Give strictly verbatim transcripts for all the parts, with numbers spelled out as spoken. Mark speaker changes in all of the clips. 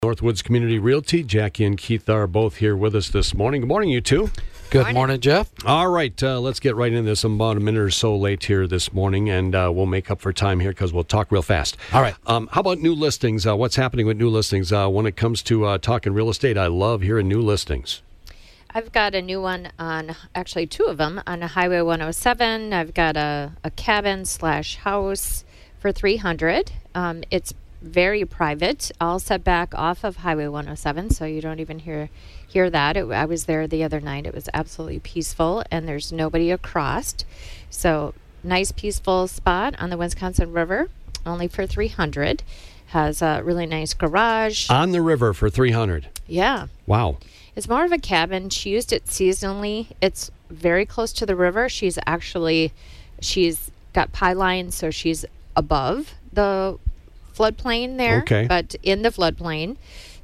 Speaker 1: Northwoods Community Realty. Jackie and Keith are both here with us this morning. Good morning, you two.
Speaker 2: Good morning, morning Jeff.
Speaker 1: All right, uh, let's get right into this. I'm about a minute or so late here this morning, and uh, we'll make up for time here because we'll talk real fast.
Speaker 2: All right.
Speaker 1: Um, how about new listings? Uh, what's happening with new listings? Uh, when it comes to uh, talking real estate, I love hearing new listings.
Speaker 3: I've got a new one on, actually two of them, on Highway one oh seven. I've got a, a cabin slash house for three hundred. Um, it's very private, all set back off of Highway one oh seven, so you don't even hear hear that. It, I was there the other night. It was absolutely peaceful, and there's nobody across. So nice, peaceful spot on the Wisconsin River, only for three hundred. Has a really nice garage.
Speaker 1: On the river for three hundred.
Speaker 3: Yeah.
Speaker 1: Wow.
Speaker 3: It's more of a cabin. She used it seasonally. It's very close to the river. She's actually, she's got pylons, so she's above the floodplain there,
Speaker 1: okay.
Speaker 3: But in the floodplain.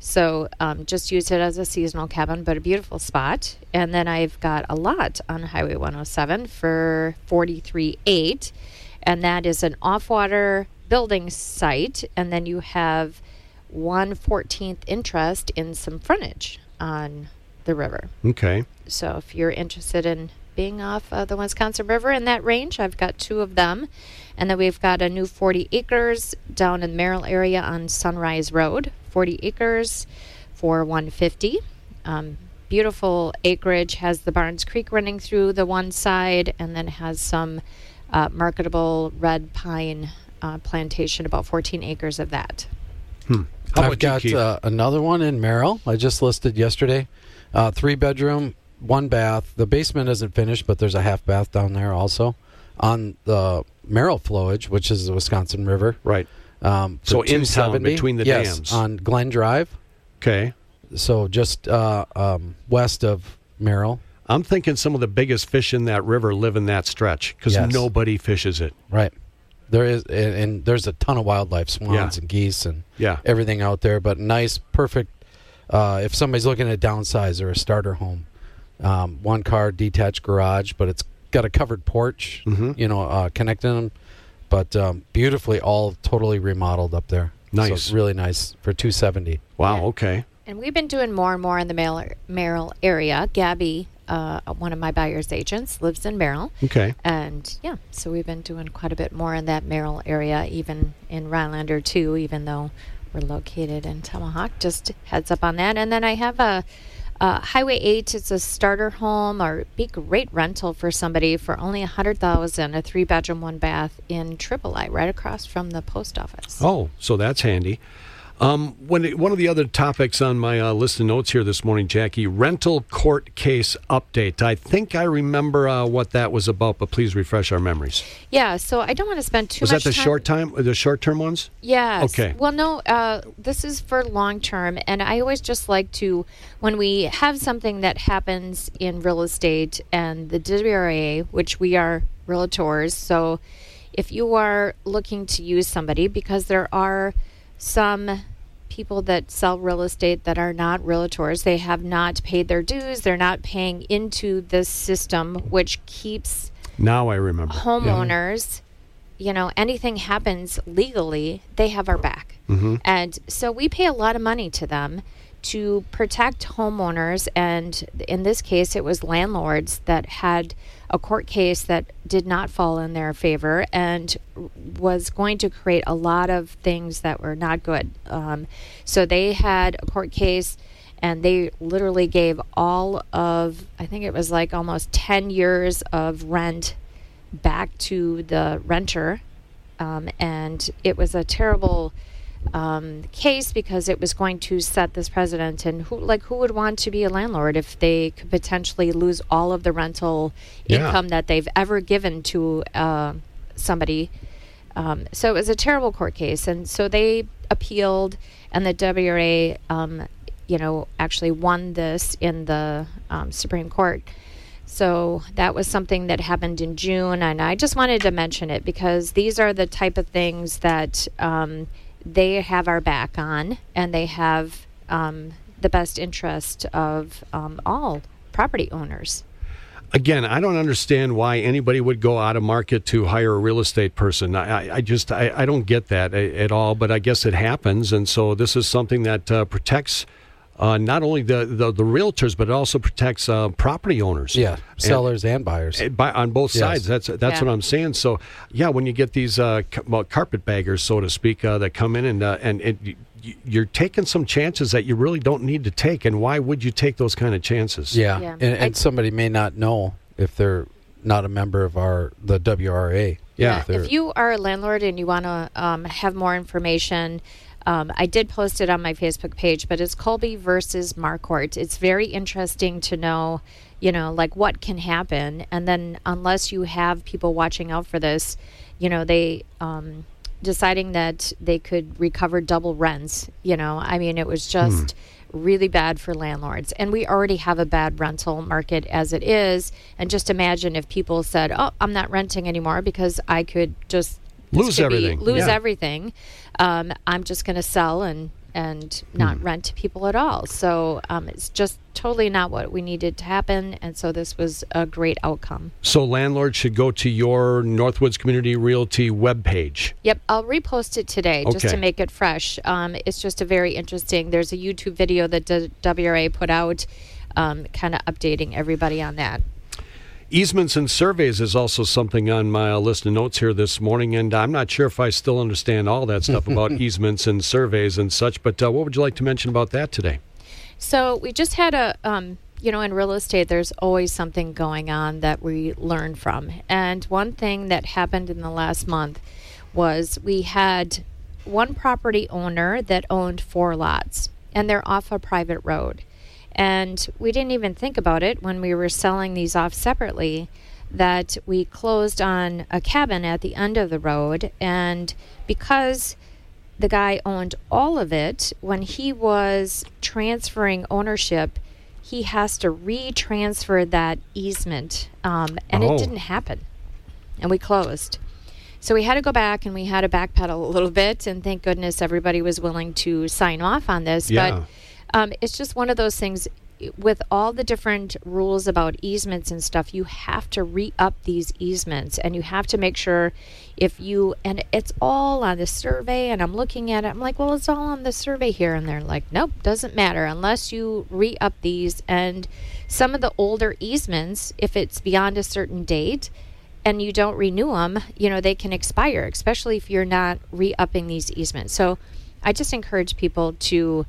Speaker 3: So um, just use it as a seasonal cabin, but a beautiful spot. And then I've got a lot on Highway one oh seven for forty-three eight, and that is an off-water building site. And then you have one fourteenth interest in some frontage on the river.
Speaker 1: Okay.
Speaker 3: So if you're interested in being off uh, the Wisconsin River in that range, I've got two of them. And then we've got a new forty acres down in the Merrill area on Sunrise Road. forty acres for one hundred fifty. Um, beautiful acreage, has the Barnes Creek running through the one side, and then has some uh, marketable red pine uh, plantation, about fourteen acres of that.
Speaker 1: Hmm. How
Speaker 2: I've
Speaker 1: about
Speaker 2: got
Speaker 1: you, Keith?
Speaker 2: uh, another one in Merrill. I just listed yesterday. Uh, three bedroom, one bath. The basement isn't finished, but there's a half bath down there also on the Merrill flowage, which is the Wisconsin River.
Speaker 1: Right.
Speaker 2: Um,
Speaker 1: So in town,
Speaker 2: two seventy.
Speaker 1: between the
Speaker 2: yes,
Speaker 1: dams.
Speaker 2: on Glen Drive.
Speaker 1: Okay.
Speaker 2: So just uh, um, west of Merrill.
Speaker 1: I'm thinking some of the biggest fish in that river live in that stretch because
Speaker 2: Yes.
Speaker 1: nobody fishes it.
Speaker 2: Right. There is, and, and there's a ton of wildlife, swans
Speaker 1: Yeah.
Speaker 2: and geese and
Speaker 1: Yeah.
Speaker 2: everything out there. But nice, perfect. Uh, if somebody's looking at downsize or a starter home, um, one car detached garage, but it's got a covered porch,
Speaker 1: Mhm.
Speaker 2: you know, uh, connecting them. But um, beautifully, all totally remodeled up there.
Speaker 1: Nice.
Speaker 2: So really nice for two seventy.
Speaker 1: Wow,
Speaker 3: Yeah.
Speaker 1: okay.
Speaker 3: And we've been doing more and more in the Merrill, Merrill area. Gabby, uh, one of my buyer's agents, lives in Merrill.
Speaker 1: Okay.
Speaker 3: And yeah, so we've been doing quite a bit more in that Merrill area, even in Rhinelander too, even though we're located in Tomahawk. Just heads up on that. And then I have a, a Highway eight. It's a starter home or be great rental for somebody for only a hundred thousand. A three bedroom, one bath in Triple I, right across from the post office.
Speaker 1: Oh, so that's handy. Um, when it, one of the other topics on my uh, list of notes here this morning, Jackie, rental court case update. I think I remember uh, what that was about, but please refresh our memories.
Speaker 3: Yeah, so I don't want to spend too
Speaker 1: Was
Speaker 3: much
Speaker 1: that the
Speaker 3: time.
Speaker 1: short time, the short term ones?
Speaker 3: Yes.
Speaker 1: Okay.
Speaker 3: Well, no, uh, this is for long term. And I always just like to, when we have something that happens in real estate and the W R A, which we are realtors, so if you are looking to use somebody, because there are some people that sell real estate that are not realtors, they have not paid their dues, they're not paying into this system, which keeps
Speaker 1: Now I remember.
Speaker 3: homeowners, you know, anything happens legally, they have our back.
Speaker 1: Mm-hmm.
Speaker 3: And so we pay a lot of money to them to protect homeowners. And in this case, it was landlords that had a court case that did not fall in their favor and was going to create a lot of things that were not good. Um, so they had a court case and they literally gave all of, I think it was like almost ten years of rent back to the renter. Um, and it was a terrible um, case because it was going to set this precedent. And who, like, who would want to be a landlord if they could potentially lose all of the rental
Speaker 1: Yeah.
Speaker 3: income that they've ever given to uh, somebody? Um, so it was a terrible court case. And so they appealed, and the W R A, um, you know, actually won this in the um, Supreme Court. So that was something that happened in June, and I just wanted to mention it because these are the type of things that um, they have our back on, and they have um, the best interest of um, all property owners.
Speaker 1: Again, I don't understand why anybody would go out of market to hire a real estate person. I, I just I, I don't get that at all, but I guess it happens. And so this is something that uh, protects uh, not only the, the, the realtors, but it also protects uh, property owners.
Speaker 2: Yeah, sellers and, and buyers.
Speaker 1: And by, on both
Speaker 2: yes.
Speaker 1: sides. That's that's
Speaker 3: yeah.
Speaker 1: what I'm saying. So, yeah, when you get these uh, ca- well, carpetbaggers, so to speak, uh, that come in and, uh, and it, you're taking some chances that you really don't need to take, and why would you take those kind of chances?
Speaker 2: Yeah,
Speaker 3: Yeah.
Speaker 2: and, and
Speaker 3: I-
Speaker 2: somebody may not know if they're not a member of our the W R A.
Speaker 1: Yeah.
Speaker 2: If they're-
Speaker 3: If you are a landlord and you want to um, have more information, um, I did post it on my Facebook page, but it's Colby versus Marquardt. It's very interesting to know, you know, like what can happen. And then unless you have people watching out for this, you know, they um, deciding that they could recover double rents, you know, I mean, it was just really bad for landlords. And we already have a bad rental market as it is. And just imagine if people said, oh, I'm not renting anymore because I could just this
Speaker 1: Lose
Speaker 3: could be-
Speaker 1: everything.
Speaker 3: lose
Speaker 1: Yeah.
Speaker 3: everything. Um, I'm just going to sell and and not rent to people at all. So um, it's just totally not what we needed to happen. And so this was a great outcome.
Speaker 1: So landlords should go to your Northwoods Community Realty webpage.
Speaker 3: Yep, I'll repost it today just
Speaker 1: Okay.
Speaker 3: to make it fresh. Um, it's just a very interesting. There's a YouTube video that the W R A put out, um, kind of updating everybody on that.
Speaker 1: Easements and surveys is also something on my uh, list of notes here this morning, and I'm not sure if I still understand all that stuff about easements and surveys and such, but uh, what would you like to mention about that today?
Speaker 3: So we just had a, um, you know, in real estate, there's always something going on that we learn from. And one thing that happened in the last month was we had one property owner that owned four lots, and they're off a private road. And we didn't even think about it when we were selling these off separately, that we closed on a cabin at the end of the road. And because the guy owned all of it, when he was transferring ownership, he has to re-transfer that easement. Um, and
Speaker 1: Oh.
Speaker 3: it didn't happen. And we closed. So we had to go back and we had to backpedal a little bit. And thank goodness everybody was willing to sign off on this.
Speaker 1: Yeah.
Speaker 3: But um, it's just one of those things. With all the different rules about easements and stuff, you have to re-up these easements, and you have to make sure if you, and it's all on the survey, and I'm looking at it, I'm like, well, it's all on the survey here, and they're like, nope, doesn't matter unless you re-up these. And some of the older easements, if it's beyond a certain date and you don't renew them, you know, they can expire, especially if you're not re-upping these easements. So I just encourage people to,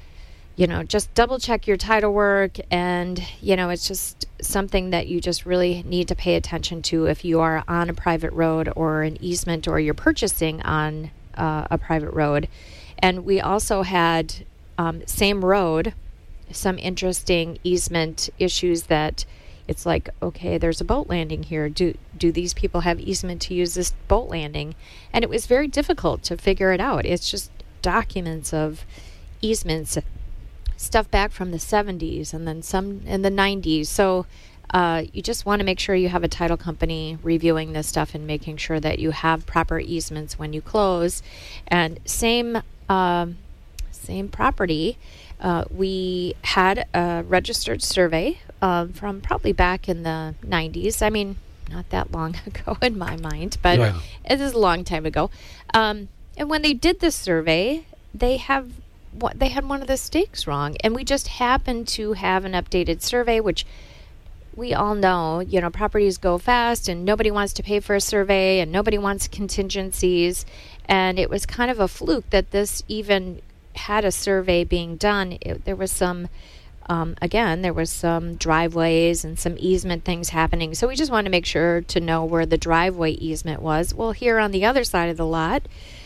Speaker 3: you know, just double check your title work. And, you know, it's just something that you just really need to pay attention to if you are on a private road or an easement, or you're purchasing on uh, a private road. And we also had, um, same road, some interesting easement issues that it's like, okay, there's a boat landing here. Do do these people have easement to use this boat landing? And it was very difficult to figure it out. It's just documents of easements, stuff back from the seventies and then some in the nineties. So uh, you just want to make sure you have a title company reviewing this stuff and making sure that you have proper easements when you close. And same um, same property, uh, we had a registered survey uh, from probably back in the nineties. I mean, not that long ago in my mind, but
Speaker 2: Yeah.
Speaker 3: it is a long time ago. Um, and when they did this survey, they have what they had one of the stakes wrong, and we just happened to have an updated survey, which we all know, you know, properties go fast and nobody wants to pay for a survey and nobody wants contingencies. And it was kind of a fluke that this even had a survey being done. It, there was some, um, again, there was some driveways and some easement things happening. So we just wanted to make sure to know where the driveway easement was. Well, here on the other side of the lot,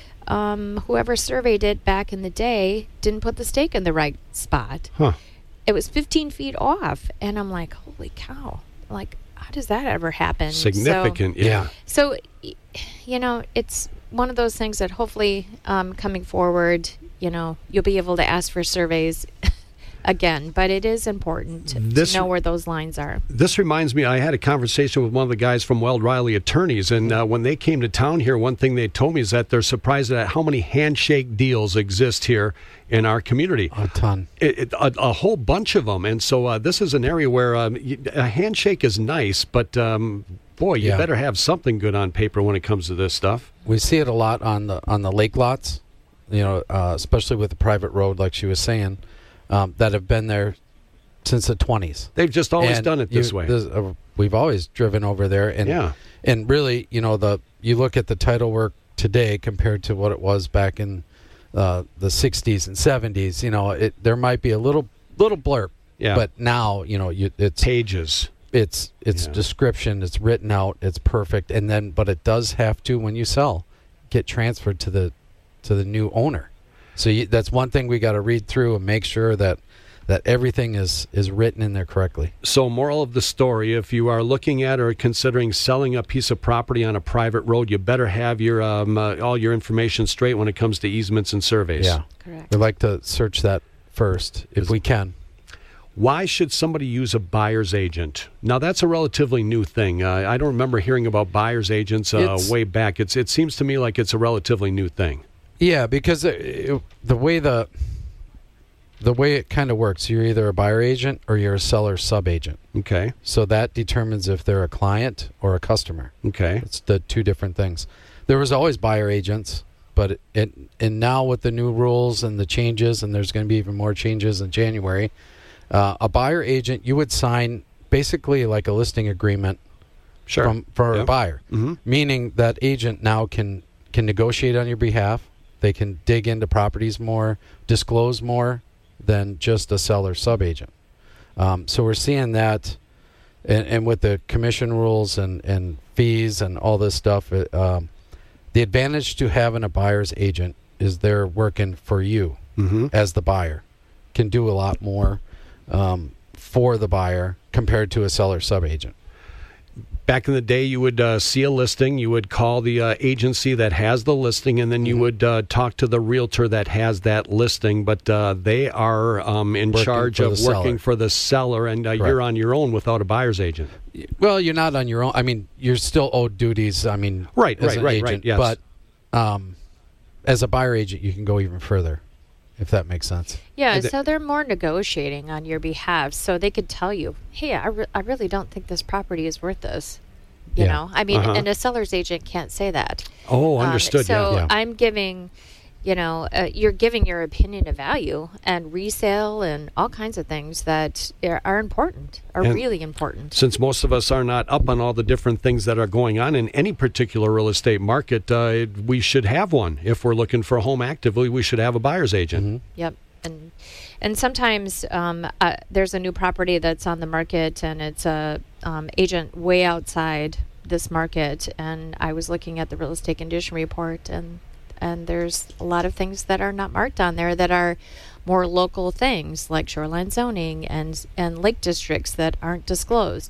Speaker 3: Um, whoever surveyed it back in the day didn't put the stake in the right spot.
Speaker 1: Huh.
Speaker 3: It was fifteen feet off. And I'm like, holy cow. Like, how does that ever happen?
Speaker 1: Significant, yeah.
Speaker 3: So, so, you know, it's one of those things that hopefully um, coming forward, you know, you'll be able to ask for surveys again, but it is important to,
Speaker 1: This-
Speaker 3: to know where those lines are.
Speaker 1: This reminds me, I had a conversation with one of the guys from Weld Riley Attorneys, and uh, when they came to town here, one thing they told me is that they're surprised at how many handshake deals exist here in our community.
Speaker 2: A ton.
Speaker 1: It, it, a, a whole bunch of them. And so uh, this is an area where um, y- a handshake is nice, but um, boy, you
Speaker 2: Yeah.
Speaker 1: better have something good on paper when it comes to this stuff.
Speaker 2: We see it a lot on the on the lake lots, you know, uh, especially with the private road, like she was saying, um, that have been there since the twenties.
Speaker 1: They've just always
Speaker 2: And
Speaker 1: done it this
Speaker 2: you-
Speaker 1: way.
Speaker 2: this- uh, we've always driven over there, and
Speaker 1: Yeah.
Speaker 2: and really, you know, the you look at the title work today compared to what it was back in uh, the sixties and seventies. You know, it there might be a little little blurb,
Speaker 1: Yeah.
Speaker 2: but now you know you, it's
Speaker 1: Pages.
Speaker 2: it's it's
Speaker 1: Yeah.
Speaker 2: description, it's written out, it's perfect, and then but it does have to, when you sell, get transferred to the to the new owner. So you, that's one thing we got to read through and make sure that that everything is is written in there correctly.
Speaker 1: So, moral of the story, if you are looking at or considering selling a piece of property on a private road, you better have your um, uh, all your information straight when it comes to easements and surveys.
Speaker 2: Yeah,
Speaker 3: Correct.
Speaker 2: we like to search that first if
Speaker 1: Is-
Speaker 2: we can.
Speaker 1: Why should somebody use a buyer's agent? Now, that's a relatively new thing. Uh, I don't remember hearing about buyer's agents uh,
Speaker 2: It's-
Speaker 1: way back. It's It seems to me like it's a relatively new thing.
Speaker 2: Yeah, because it, it, the way the the way it kind of works, you're either a buyer agent or you're a seller sub agent.
Speaker 1: Okay.
Speaker 2: So that determines if they're a client or a customer.
Speaker 1: Okay.
Speaker 2: It's the two different things. There was always buyer agents, but it, it and now with the new rules and the changes, and there's going to be even more changes in January, uh, a buyer agent, you would sign basically like a listing agreement
Speaker 1: Sure.
Speaker 2: from for
Speaker 1: Yeah.
Speaker 2: a buyer,
Speaker 1: Mhm.
Speaker 2: meaning that agent now can can negotiate on your behalf. They can dig into properties more, disclose more than just a seller sub agent. Um, so we're seeing that, and, and with the commission rules and, and fees and all this stuff, it, um, the advantage to having a buyer's agent is they're working for you
Speaker 1: Mhm.
Speaker 2: as the buyer, can do a lot more um, for the buyer compared to a seller sub agent.
Speaker 1: Back in the day, you would uh, see a listing, you would call the uh, agency that has the listing, and then you
Speaker 2: Mhm.
Speaker 1: would uh, talk to the realtor that has that listing. But uh, they are um, in
Speaker 2: Working
Speaker 1: charge
Speaker 2: for
Speaker 1: of
Speaker 2: the
Speaker 1: working
Speaker 2: seller.
Speaker 1: for the seller, and uh, you're
Speaker 2: Correct.
Speaker 1: on your own without a buyer's agent.
Speaker 2: Well, you're not on your own. I mean, you're still owed duties. I mean,
Speaker 1: Right,
Speaker 2: as
Speaker 1: right,
Speaker 2: an
Speaker 1: right,
Speaker 2: agent,
Speaker 1: right, yes.
Speaker 2: But um, as a buyer agent, you can go even further, if that makes sense.
Speaker 3: Yeah,
Speaker 1: And the-
Speaker 3: so they're more negotiating on your behalf. So they could tell you, hey, I, re- I really don't think this property is worth this. You
Speaker 2: Yeah.
Speaker 3: know, I mean,
Speaker 1: Uh-huh.
Speaker 3: and a seller's agent can't say that.
Speaker 1: Oh,
Speaker 3: Um,
Speaker 1: understood.
Speaker 3: so
Speaker 1: yeah.
Speaker 2: Yeah.
Speaker 3: I'm giving, you know, uh, you're giving your opinion of value and resale and all kinds of things that are, are important, are
Speaker 1: And-
Speaker 3: really important.
Speaker 1: Since most of us are not up on all the different things that are going on in any particular real estate market, uh, we should have one. If we're looking for a home actively, we should have a buyer's agent.
Speaker 2: Mhm.
Speaker 3: Yep. And and sometimes um, uh, there's a new property that's on the market and it's a um, agent way outside this market. And I was looking at the real estate condition report, and and there's a lot of things that are not marked on there that are more local things like shoreline zoning and and lake districts that aren't disclosed.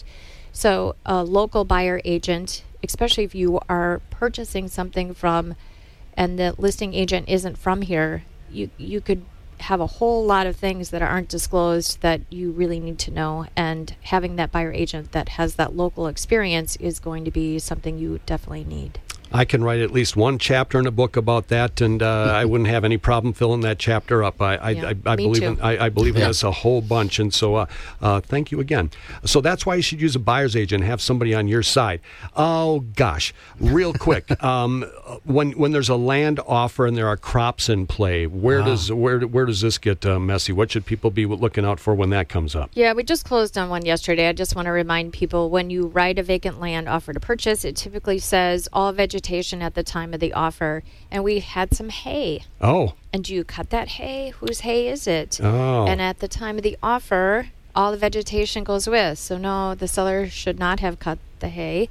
Speaker 3: So a local buyer agent, especially if you are purchasing something from, and the listing agent isn't from here, you you could have a whole lot of things that aren't disclosed that you really need to know, and having that buyer agent that has that local experience is going to be something you definitely need.
Speaker 1: I can write at least one chapter in a book about that, and uh, I wouldn't have any problem filling that chapter up. I, I,
Speaker 3: Yeah,
Speaker 1: I, I
Speaker 3: me
Speaker 1: believe
Speaker 3: too.
Speaker 1: in, I, I believe in
Speaker 2: Yeah.
Speaker 1: this a whole bunch, and so uh, uh, thank you again. So that's why you should use a buyer's agent, have somebody on your side. Oh gosh, real quick, um, when when there's a land offer and there are crops in play, where
Speaker 2: Ah.
Speaker 1: does where where does this get uh, messy? What should people be looking out for when that comes up?
Speaker 3: Yeah, we just closed on one yesterday. I just want to remind people, when you write a vacant land offer to purchase, it typically says all vegetation at the time of the offer. And we had some hay.
Speaker 1: Oh,
Speaker 3: And do you cut that hay? Whose hay is it?
Speaker 1: oh,
Speaker 3: And at the time of the offer, all the vegetation goes with. So no, the seller should not have cut the hay,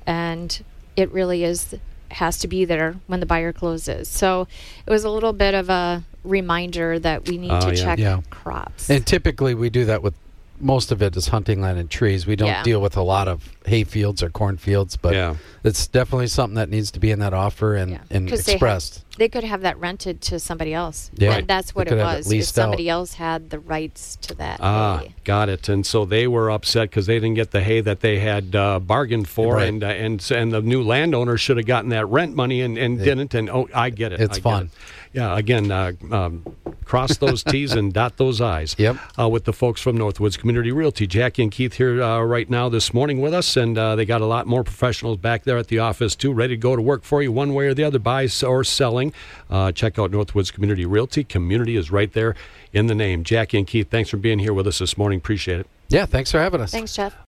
Speaker 3: and it really is has to be there when the buyer closes. So it was a little bit of a reminder that we need
Speaker 1: Oh,
Speaker 3: to
Speaker 1: yeah.
Speaker 3: check
Speaker 2: Yeah.
Speaker 3: crops.
Speaker 2: And typically we do that with most of it is hunting land and trees. We don't
Speaker 3: Yeah.
Speaker 2: deal with a lot of hay fields or corn fields, but
Speaker 1: Yeah.
Speaker 2: it's definitely something that needs to be in that offer and,
Speaker 3: Yeah.
Speaker 2: and
Speaker 3: 'Cause they have-
Speaker 2: expressed.
Speaker 3: They could have that rented to somebody else.
Speaker 2: Yeah.
Speaker 3: And
Speaker 2: Right.
Speaker 3: that's what
Speaker 2: They
Speaker 3: it
Speaker 2: could have it
Speaker 3: was. Is
Speaker 2: leased
Speaker 3: somebody else had the rights to that
Speaker 1: Ah,
Speaker 3: hay.
Speaker 1: got it. And so they were upset because they didn't get the hay that they had uh, bargained for,
Speaker 2: Right.
Speaker 1: and uh, and and the new landowner should have gotten that rent money and, and didn't. And oh, I get it.
Speaker 2: It's
Speaker 1: I get
Speaker 2: fun.
Speaker 1: it. Yeah. Again, uh, um, cross those T's and dot those I's.
Speaker 2: Yep.
Speaker 1: Uh, with the folks from Northwoods Community Realty, Jackie and Keith here uh, right now this morning with us, and uh, they got a lot more professionals back there at the office too, ready to go to work for you one way or the other, buy or selling. Uh, check out Northwoods Community Realty. Community is right there in the name. Jackie and Keith, thanks for being here with us this morning. Appreciate it.
Speaker 2: Yeah, thanks for having us.
Speaker 3: Thanks, Jeff.